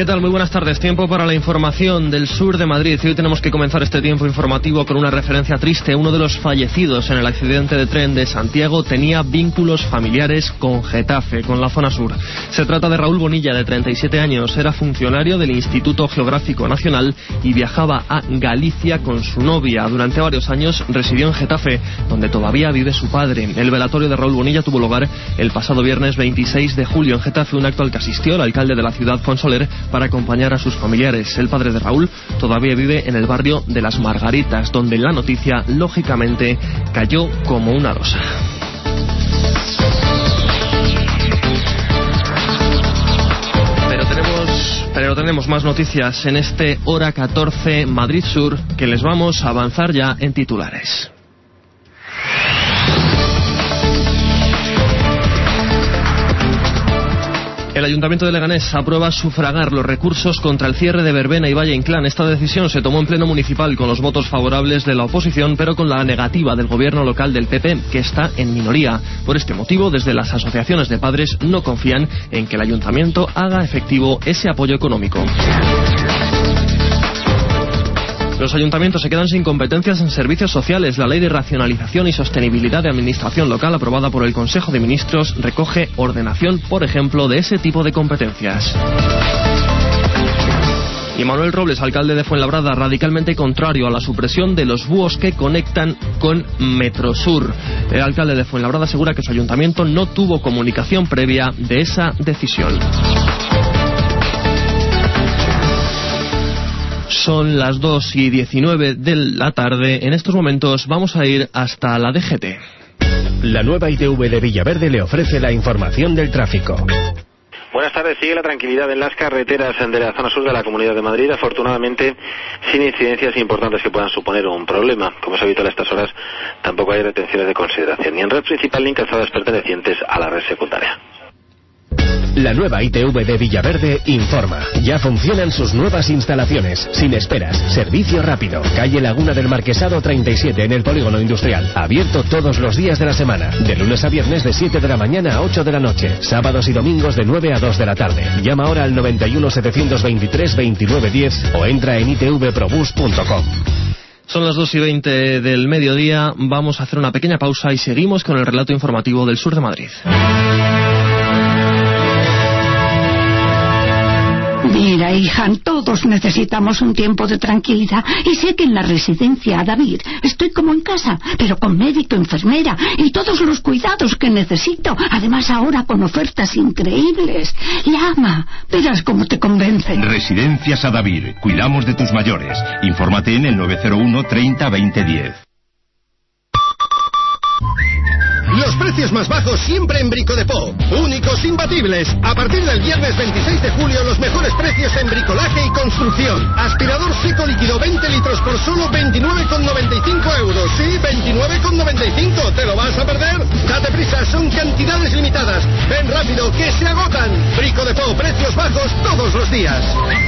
¿Qué tal? Muy buenas tardes. Tiempo para la información del sur de Madrid. Y hoy tenemos que comenzar este tiempo informativo con una referencia triste. Uno de los fallecidos en el accidente de tren de Santiago tenía vínculos familiares con Getafe, con la zona sur. Se trata de Raúl Bonilla, de 37 años. Era funcionario del Instituto Geográfico Nacional y viajaba a Galicia con su novia. Durante varios años residió en Getafe, donde todavía vive su padre. El velatorio de Raúl Bonilla tuvo lugar el pasado viernes 26 de julio en Getafe, un acto al que asistió el alcalde de la ciudad, Fon Soler, para acompañar a sus familiares. El padre de Raúl todavía vive en el barrio de Las Margaritas, donde la noticia, lógicamente, cayó como una losa. Pero tenemos más noticias en este Hora 14 Madrid Sur, que les vamos a avanzar ya en titulares. El Ayuntamiento de Leganés aprueba sufragar los recursos contra el cierre de Verbena y Valle Inclán. Esta decisión se tomó en pleno municipal con los votos favorables de la oposición, pero con la negativa del gobierno local del PP, que está en minoría. Por este motivo, desde las asociaciones de padres no confían en que el Ayuntamiento haga efectivo ese apoyo económico. Los ayuntamientos se quedan sin competencias en servicios sociales. La Ley de Racionalización y Sostenibilidad de Administración Local, aprobada por el Consejo de Ministros, recoge ordenación, por ejemplo, de ese tipo de competencias. Y Manuel Robles, alcalde de Fuenlabrada, radicalmente contrario a la supresión de los búhos que conectan con Metrosur. El alcalde de Fuenlabrada asegura que su ayuntamiento no tuvo comunicación previa de esa decisión. Son las 2:19 de la tarde. En estos momentos vamos a ir hasta la DGT. La nueva ITV de Villaverde le ofrece la información del tráfico. Buenas tardes. Sigue la tranquilidad en las carreteras de la zona sur de la Comunidad de Madrid, afortunadamente sin incidencias importantes que puedan suponer un problema. Como es habitual a estas horas, tampoco hay retenciones de consideración, ni en red principal ni en calzadas pertenecientes a la red secundaria. La nueva ITV de Villaverde informa. Ya funcionan sus nuevas instalaciones. Sin esperas. Servicio rápido. Calle Laguna del Marquesado 37 en el Polígono Industrial. Abierto todos los días de la semana. De lunes a viernes de 7 de la mañana a 8 de la noche. Sábados y domingos de 9 a 2 de la tarde. Llama ahora al 91 723 2910 o entra en itvprobus.com. Son las 2:20 del mediodía. Vamos a hacer una pequeña pausa y seguimos con el relato informativo del sur de Madrid. Mira, hija, todos necesitamos un tiempo de tranquilidad. Y sé que en la residencia David estoy como en casa, pero con médico, enfermera y todos los cuidados que necesito. Además, ahora con ofertas increíbles. Llama, verás cómo te convencen. Residencias Adavir. Cuidamos de tus mayores. Infórmate en el 901 30 20 10. Los precios más bajos siempre en Brico de Po. Únicos, imbatibles. A partir del viernes 26 de julio, los mejores precios en bricolaje y construcción. Aspirador seco líquido 20 litros por solo 29,95 euros. Sí, 29,95. ¿Te lo vas a perder? Date prisa, son cantidades limitadas. Ven rápido, que se agotan. Brico de Po, precios bajos todos los días.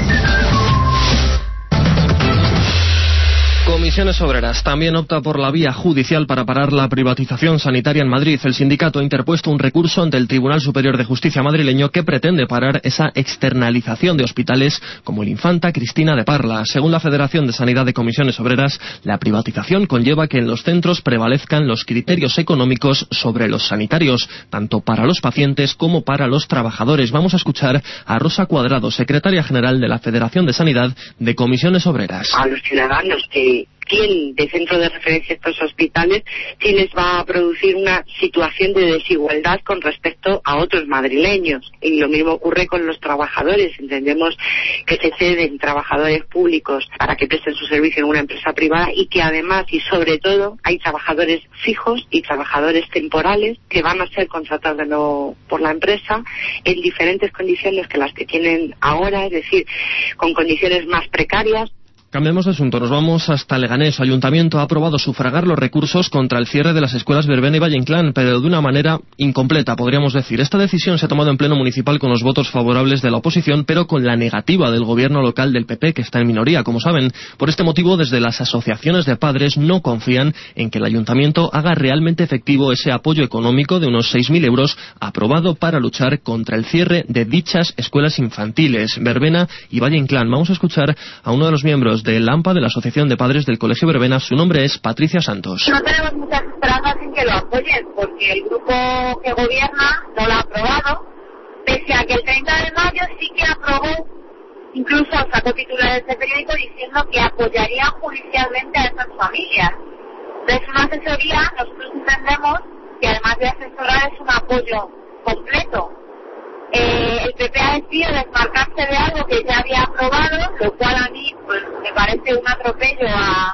Comisiones Obreras también opta por la vía judicial para parar la privatización sanitaria en Madrid. El sindicato ha interpuesto un recurso ante el Tribunal Superior de Justicia madrileño que pretende parar esa externalización de hospitales como el Infanta Cristina de Parla. Según la Federación de Sanidad de Comisiones Obreras, la privatización conlleva que en los centros prevalezcan los criterios económicos sobre los sanitarios, tanto para los pacientes como para los trabajadores. Vamos a escuchar a Rosa Cuadrado, secretaria general de la Federación de Sanidad de Comisiones Obreras. A los ciudadanos que tienen de centro de referencia estos hospitales, sí les va a producir una situación de desigualdad con respecto a otros madrileños. Y lo mismo ocurre con los trabajadores. Entendemos que se ceden trabajadores públicos para que presten su servicio en una empresa privada y que además y sobre todo hay trabajadores fijos y trabajadores temporales que van a ser contratados de nuevo por la empresa en diferentes condiciones que las que tienen ahora, es decir, con condiciones más precarias. Cambiemos de asunto, nos vamos hasta Leganés. Su ayuntamiento ha aprobado sufragar los recursos contra el cierre de las escuelas Verbena y Valle Inclán, pero de una manera incompleta, podríamos decir. Esta decisión se ha tomado en pleno municipal con los votos favorables de la oposición, pero con la negativa del gobierno local del PP, que está en minoría, como saben. Por este motivo, desde las asociaciones de padres no confían en que el ayuntamiento haga realmente efectivo ese apoyo económico de unos 6.000 euros aprobado para luchar contra el cierre de dichas escuelas infantiles, Verbena y Valle Inclán. Vamos a escuchar a uno de los miembros del AMPA, de la Asociación de Padres del Colegio Verbena. Su nombre es Patricia Santos. No tenemos muchas esperanzas en que lo apoyen, porque el grupo que gobierna no lo ha aprobado, pese a que el 30 de mayo sí que aprobó, incluso sacó titulares de periódico diciendo que apoyaría judicialmente a esas familias. Es una asesoría, nosotros entendemos que además de asesorar es un apoyo completo. El PP ha decidido desmarcarse de algo que ya había aprobado, lo cual a mí pues me parece un atropello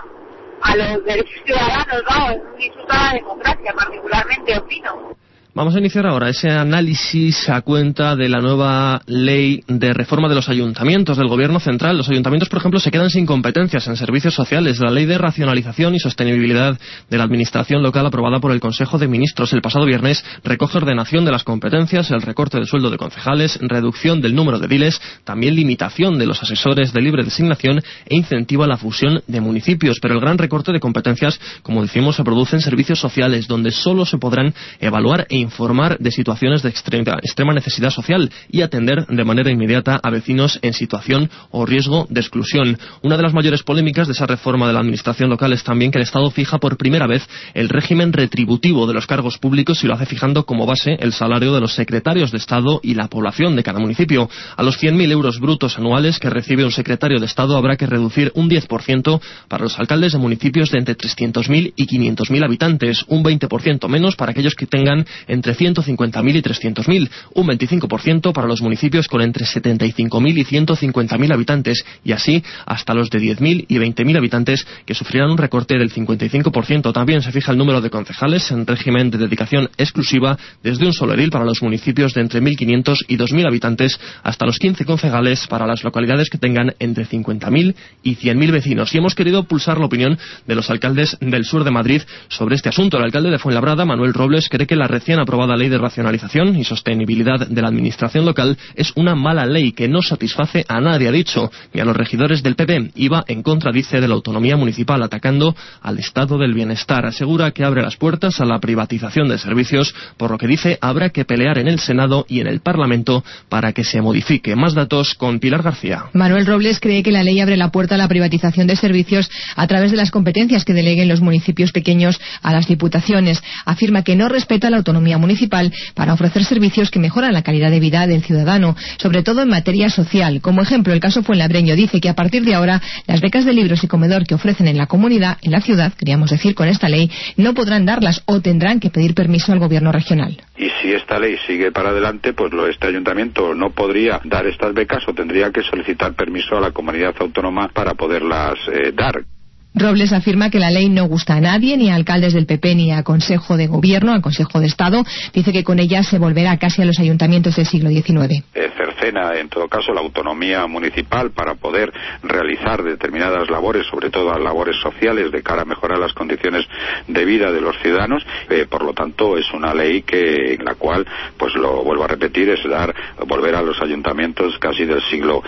a los derechos ciudadanos, ¿no? Es un insulto a la democracia, particularmente, opino. Vamos a iniciar ahora ese análisis a cuenta de la nueva ley de reforma de los ayuntamientos del Gobierno central. Los ayuntamientos, por ejemplo, se quedan sin competencias en servicios sociales. La ley de racionalización y sostenibilidad de la administración local aprobada por el Consejo de Ministros el pasado viernes recoge ordenación de las competencias, el recorte del sueldo de concejales, reducción del número de ediles, también limitación de los asesores de libre designación e incentiva la fusión de municipios. Pero el gran recorte de competencias, como decimos, se produce en servicios sociales, donde solo se podrán evaluar e informar de situaciones de extrema necesidad social y atender de manera inmediata a vecinos en situación o riesgo de exclusión. Una de las mayores polémicas de esa reforma de la administración local es también que el Estado fija por primera vez el régimen retributivo de los cargos públicos y lo hace fijando como base el salario de los secretarios de Estado y la población de cada municipio. A los 100.000 euros brutos anuales que recibe un secretario de Estado habrá que reducir un 10% para los alcaldes de municipios de entre 300.000 y 500.000 habitantes, un 20% menos para aquellos que tengan entre 150.000 y 300.000, un 25% para los municipios con entre 75.000 y 150.000 habitantes, y así hasta los de 10.000 y 20.000 habitantes, que sufrirán un recorte del 55%. También se fija el número de concejales en régimen de dedicación exclusiva, desde un solo edil para los municipios de entre 1.500 y 2.000 habitantes, hasta los 15 concejales para las localidades que tengan entre 50.000 y 100.000 vecinos. Y hemos querido pulsar la opinión de los alcaldes del sur de Madrid sobre este asunto. El alcalde de Fuenlabrada, Manuel Robles, cree que la recién aprobada ley de racionalización y sostenibilidad de la administración local es una mala ley que no satisface a nadie, ha dicho, ni a los regidores del PP. Y va en contra, dice, de la autonomía municipal, atacando al estado del bienestar. Asegura que abre las puertas a la privatización de servicios, por lo que dice habrá que pelear en el Senado y en el Parlamento para que se modifique. Más datos con Pilar García. Manuel Robles cree que la ley abre la puerta a la privatización de servicios a través de las competencias que deleguen los municipios pequeños a las diputaciones. Afirma que no respeta la autonomía municipal para ofrecer servicios que mejoran la calidad de vida del ciudadano, sobre todo en materia social. Como ejemplo, el caso fuenlabreño. Dice que a partir de ahora las becas de libros y comedor que ofrecen en la comunidad, en la ciudad, queríamos decir con esta ley, no podrán darlas o tendrán que pedir permiso al gobierno regional. Y si esta ley sigue para adelante, pues este ayuntamiento no podría dar estas becas o tendría que solicitar permiso a la comunidad autónoma para poderlas dar. Robles afirma que la ley no gusta a nadie, ni a alcaldes del PP, ni a Consejo de Gobierno, al Consejo de Estado. Dice que con ella se volverá casi a los ayuntamientos del siglo XIX. Cercena, en todo caso, la autonomía municipal para poder realizar determinadas labores, sobre todo las labores sociales, de cara a mejorar las condiciones de vida de los ciudadanos. Por lo tanto, es una ley en la cual, pues lo vuelvo a repetir, es volver a los ayuntamientos casi del siglo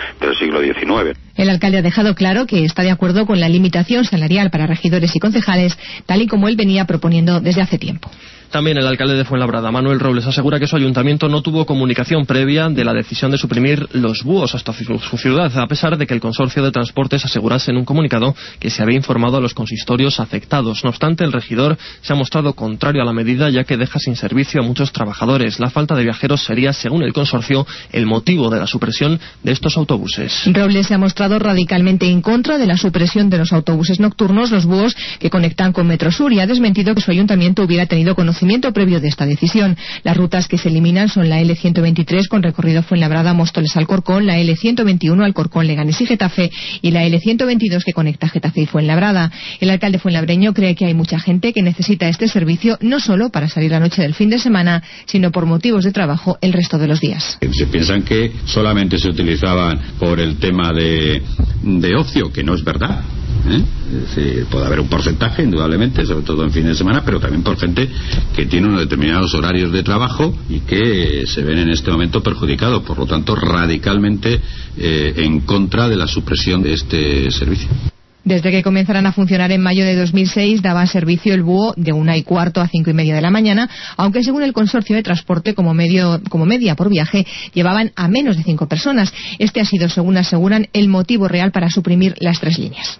XIX. El alcalde ha dejado claro que está de acuerdo con la limitación salarial para regidores y concejales, tal y como él venía proponiendo desde hace tiempo. También el alcalde de Fuenlabrada, Manuel Robles, asegura que su ayuntamiento no tuvo comunicación previa de la decisión de suprimir los búhos hasta su ciudad, a pesar de que el consorcio de transportes asegurase en un comunicado que se había informado a los consistorios afectados. No obstante, el regidor se ha mostrado contrario a la medida, ya que deja sin servicio a muchos trabajadores. La falta de viajeros sería, según el consorcio, el motivo de la supresión de estos autobuses. Robles se ha mostrado radicalmente en contra de la supresión de los autobuses nocturnos, los búhos que conectan con Metrosur, y ha desmentido que su ayuntamiento hubiera tenido conocimiento conocimiento previo de esta decisión. Las rutas que se eliminan son la L123 con recorrido Fuenlabrada, Móstoles, Alcorcón, la L121 Alcorcón, Leganés y Getafe y la L122 que conecta Getafe y Fuenlabrada. El alcalde fuenlabreño cree que hay mucha gente que necesita este servicio no solo para salir la noche del fin de semana, sino por motivos de trabajo el resto de los días. Se piensan que solamente se utilizaban por el tema de ocio, que no es verdad. Es decir, puede haber un porcentaje, indudablemente, sobre todo en fines de semana, pero también por gente que tiene unos determinados horarios de trabajo y que se ven en este momento perjudicados. Por lo tanto, radicalmente en contra de la supresión de este servicio. Desde que comenzaran a funcionar en mayo de 2006, daba servicio el búho de 1:15 a 5:30 de la mañana, aunque según el consorcio de transporte como media por viaje, llevaban a menos de 5 personas. Este ha sido, según aseguran, el motivo real para suprimir las 3 líneas.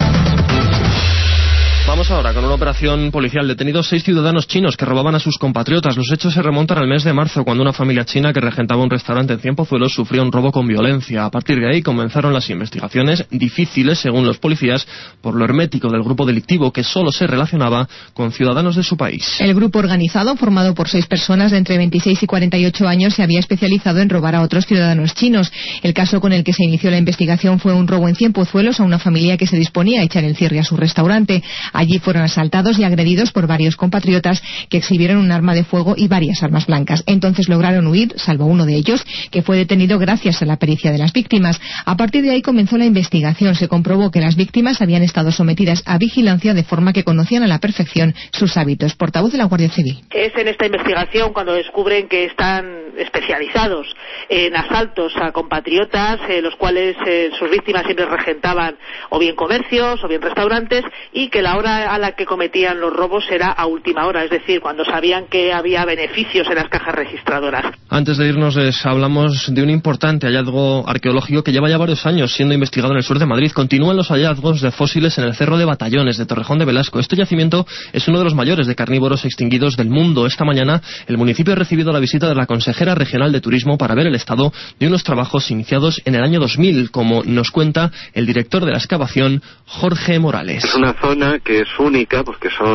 Vamos ahora con una operación policial. Detenidos 6 ciudadanos chinos que robaban a sus compatriotas. Los hechos se remontan al mes de marzo, cuando una familia china que regentaba un restaurante en Cienpozuelos sufrió un robo con violencia. A partir de ahí comenzaron las investigaciones, difíciles según los policías, por lo hermético del grupo delictivo que solo se relacionaba con ciudadanos de su país. El grupo organizado, formado por 6 personas de entre 26 y 48 años, se había especializado en robar a otros ciudadanos chinos. El caso con el que se inició la investigación fue un robo en Cienpozuelos a una familia que se disponía a echar el cierre a su restaurante. Allí fueron asaltados y agredidos por varios compatriotas que exhibieron un arma de fuego y varias armas blancas. Entonces lograron huir, salvo uno de ellos, que fue detenido gracias a la pericia de las víctimas. A partir de ahí comenzó la investigación. Se comprobó que las víctimas habían estado sometidas a vigilancia de forma que conocían a la perfección sus hábitos. Portavoz de la Guardia Civil. Es en esta investigación cuando descubren que están especializados en asaltos a compatriotas, los cuales sus víctimas siempre regentaban o bien comercios o bien restaurantes, y que la hora a la que cometían los robos era a última hora, es decir, cuando sabían que había beneficios en las cajas registradoras. Antes de irnos hablamos de un importante hallazgo arqueológico que lleva ya varios años siendo investigado en el sur de Madrid. Continúan los hallazgos de fósiles en el Cerro de Batallones de Torrejón de Velasco. Este yacimiento es uno de los mayores de carnívoros extinguidos del mundo. Esta mañana el municipio ha recibido la visita de la consejera regional de Turismo para ver el estado de unos trabajos iniciados en el año 2000, como nos cuenta el director de la excavación, Jorge Morales. Es una zona que es única porque es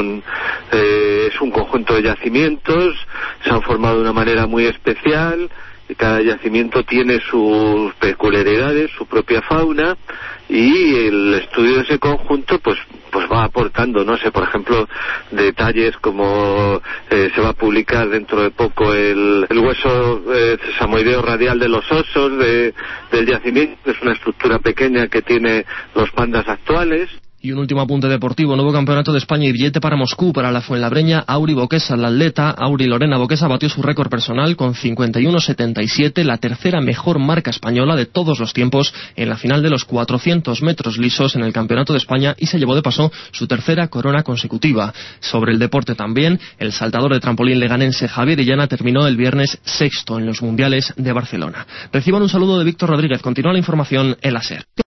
un conjunto de yacimientos, se han formado de una manera muy especial y cada yacimiento tiene sus peculiaridades, su propia fauna, y el estudio de ese conjunto pues va aportando, no sé, por ejemplo, detalles como se va a publicar dentro de poco el hueso sesamoideo radial de los osos del yacimiento, que es una estructura pequeña que tiene los pandas actuales. Y un último apunte deportivo, nuevo campeonato de España y billete para Moscú para la fuenlabreña Auri Boquesa. La atleta Auri Lorena Boquesa batió su récord personal con 51.77, la tercera mejor marca española de todos los tiempos en la final de los 400 metros lisos en el campeonato de España, y se llevó de paso su tercera corona consecutiva. Sobre el deporte también, el saltador de trampolín leganense Javier Illana terminó el viernes sexto en los mundiales de Barcelona. Reciban un saludo de Víctor Rodríguez. Continúa la información en la SER.